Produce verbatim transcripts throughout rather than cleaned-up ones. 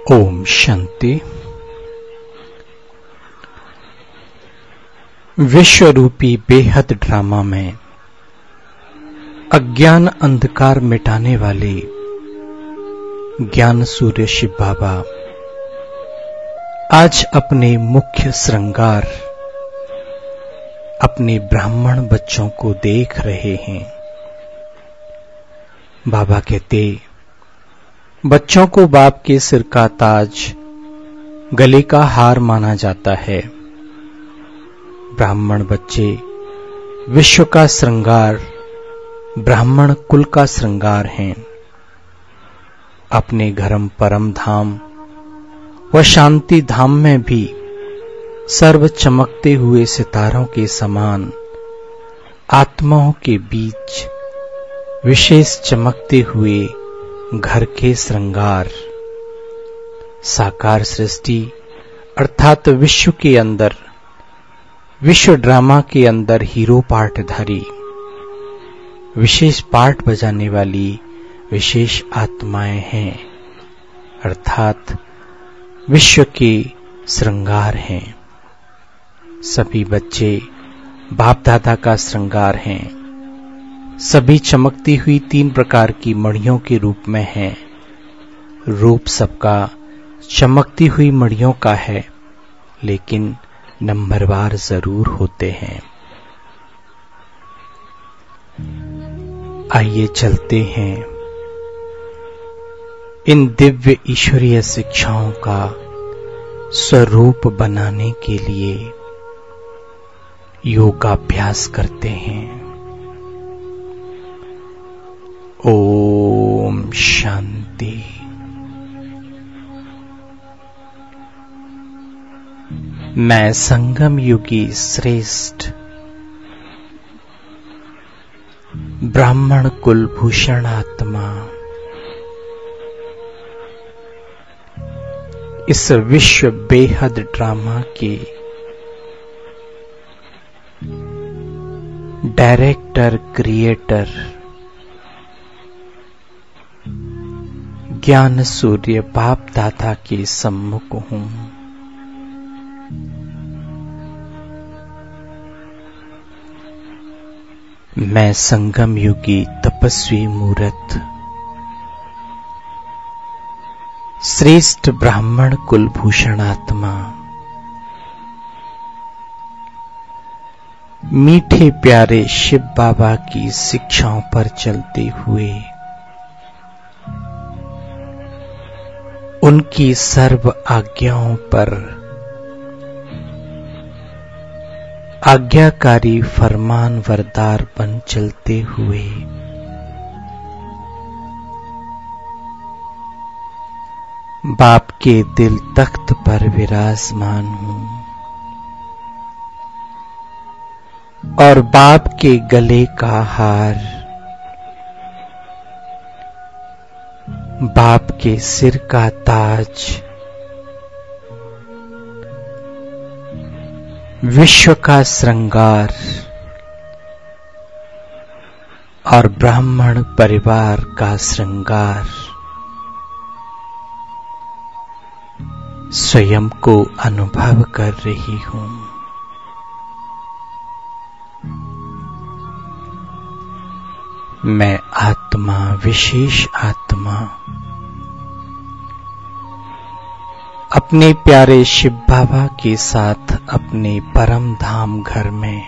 ओम शांति। विश्व रूपी बेहद ड्रामा में अज्ञान अंधकार मिटाने वाले ज्ञान सूर्य शिव बाबा आज अपने मुख्य श्रृंगार अपने ब्राह्मण बच्चों को देख रहे हैं। बाबा कहते, बच्चों को बाप के सिर का ताज गले का हार माना जाता है। ब्राह्मण बच्चे विश्व का श्रृंगार, ब्राह्मण कुल का श्रृंगार हैं। अपने घरम परम धाम व शांति धाम में भी सर्व चमकते हुए सितारों के समान आत्माओं के बीच विशेष चमकते हुए घर के श्रृंगार, साकार सृष्टि अर्थात विश्व के अंदर, विश्व ड्रामा के अंदर हीरो पार्टधारी, विशेष पार्ट बजाने वाली विशेष आत्माएं हैं, अर्थात विश्व के श्रृंगार हैं। सभी बच्चे बाप दादा का श्रृंगार हैं। सभी चमकती हुई तीन प्रकार की मणियों के रूप में हैं। रूप सबका चमकती हुई मणियों का है, लेकिन नंबरवार जरूर होते हैं। आइए चलते हैं इन दिव्य ईश्वरीय शिक्षाओं का स्वरूप बनाने के लिए योगाभ्यास करते हैं। ओम शांति। मैं संगम युगी श्रेष्ठ ब्राह्मण कुलभूषण आत्मा इस विश्व बेहद ड्रामा के डायरेक्टर क्रिएटर ज्ञान सूर्य बाप दादा के सम्मुख हूं। मैं संगम युगी तपस्वी मूर्त श्रेष्ठ ब्राह्मण कुलभूषण आत्मा मीठे प्यारे शिव बाबा की शिक्षाओं पर चलते हुए उनकी सर्व आज्ञाओं पर आज्ञाकारी फरमान वरदार बन चलते हुए बाप के दिल तख्त पर विराजमान हूं और बाप के गले का हार, बाप के सिर का ताज विश्व का श्रृंगार और ब्राह्मण परिवार का श्रृंगार स्वयं को अनुभव कर रही हूं। मैं आत्मा, विशेष आत्मा अपने प्यारे शिव बाबा के साथ अपने परम धाम घर में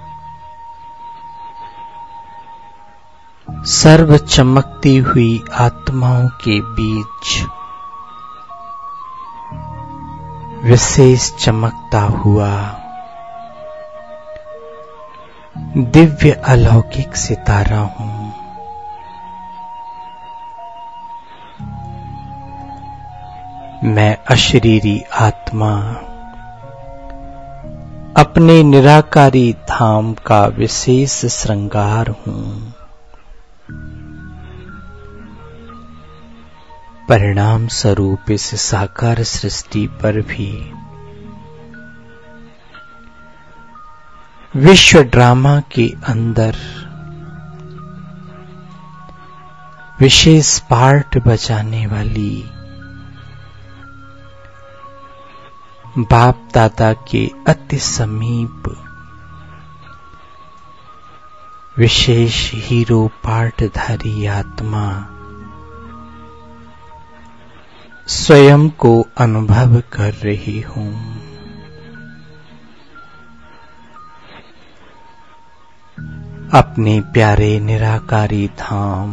सर्व चमकती हुई आत्माओं के बीच विशेष चमकता हुआ दिव्य अलौकिक सितारा हूं। मैं अशरीरी आत्मा अपने निराकारी धाम का विशेष श्रृंगार हूं। परिणाम स्वरूप इस साकार सृष्टि पर भी विश्व ड्रामा के अंदर विशेष पार्ट बजाने वाली बाप दादा के अति समीप विशेष हीरो पाठधारी आत्मा स्वयं को अनुभव कर रही हूं। अपने प्यारे निराकारी धाम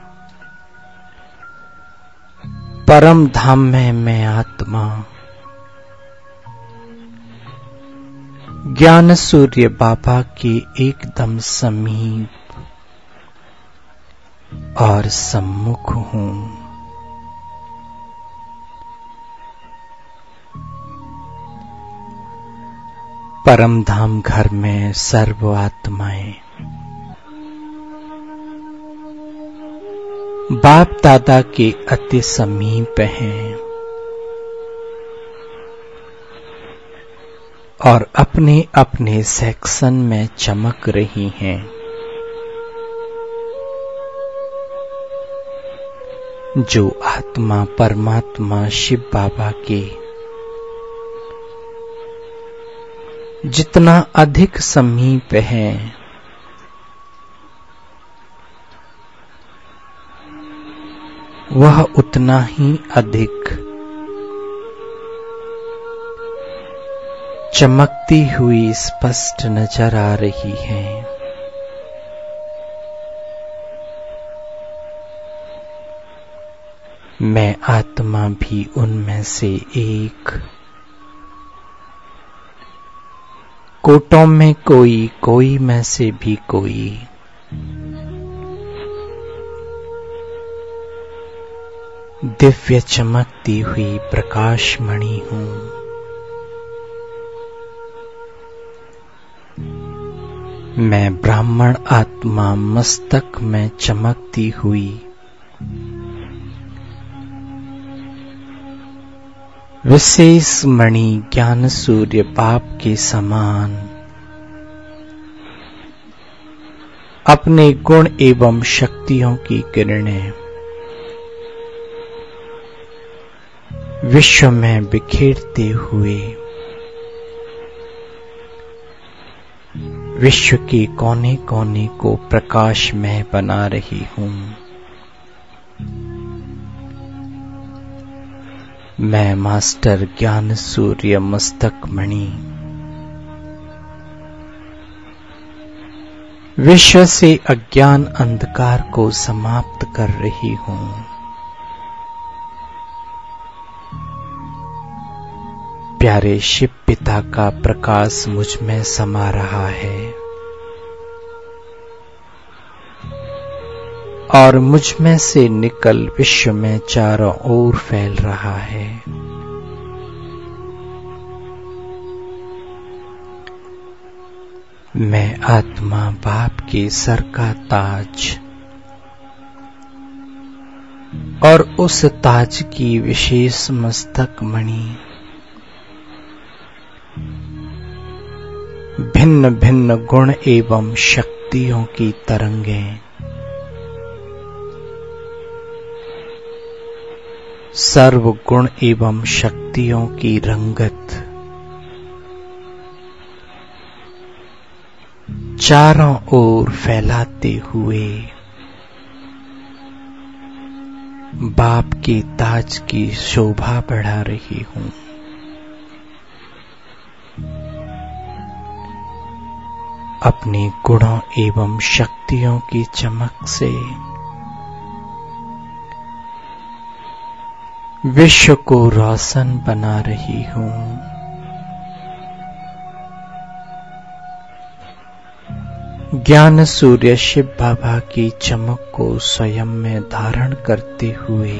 परम धाम में मैं आत्मा ज्ञान सूर्य बाबा के एकदम समीप और सम्मुख हूं। परम धाम घर में सर्व आत्माएं बाप दादा के अति समीप हैं और अपने अपने सेक्शन में चमक रही हैं। जो आत्मा परमात्मा शिव बाबा के जितना अधिक समीप है, वह उतना ही अधिक चमकती हुई स्पष्ट नजर आ रही है। मैं आत्मा भी उनमें से एक, कोटों में कोई, कोई में से भी कोई। दिव्य चमकती हुई प्रकाशमणि हूं। मैं ब्राह्मण आत्मा मस्तक में चमकती हुई विशेष मणि ज्ञान सूर्य बाप के समान अपने गुण एवं शक्तियों की किरणें विश्व में बिखेरते हुए विश्व के कोने कोने को प्रकाशमय बना रही हूं। मैं मास्टर ज्ञान सूर्य मस्तक मणि विश्व से अज्ञान अंधकार को समाप्त कर रही हूं। प्यारे शिव पिता का प्रकाश मुझ में समा रहा है और मुझ में से निकल विश्व में चारों ओर फैल रहा है। मैं आत्मा बाप के सर का ताज और उस ताज की विशेष मस्तक मणि भिन्न भिन्न गुण एवं शक्तियों की तरंगें सर्व गुण एवं शक्तियों की रंगत चारों ओर फैलाते हुए बाप के ताज की शोभा बढ़ा रही हूं। अपने गुणों एवं शक्तियों की चमक से विश्व को रोशन बना रही हूं। ज्ञान सूर्य शिव बाबा की चमक को स्वयं में धारण करते हुए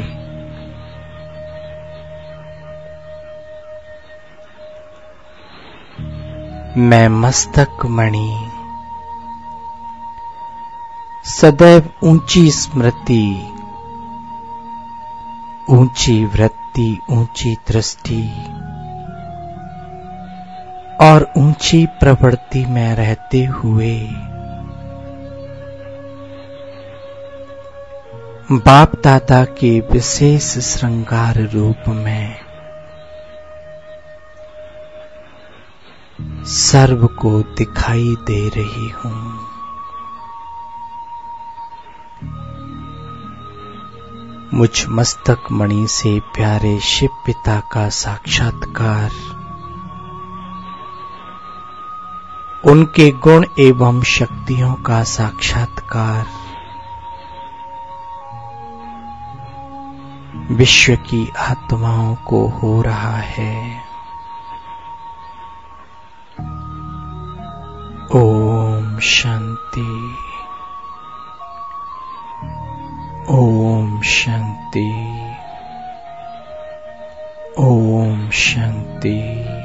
मैं मस्तक मणि सदैव ऊंची स्मृति, ऊंची वृत्ति, ऊंची दृष्टि और ऊंची प्रवृत्ति में रहते हुए बाप दादा के विशेष श्रृंगार रूप में सर्व को दिखाई दे रही हूं। मुझ मस्तक मणि से प्यारे शिव पिता का साक्षात्कार, उनके गुण एवं शक्तियों का साक्षात्कार, विश्व की आत्माओं को हो रहा है। ओम शांति, ओम शांति, ओम शांति।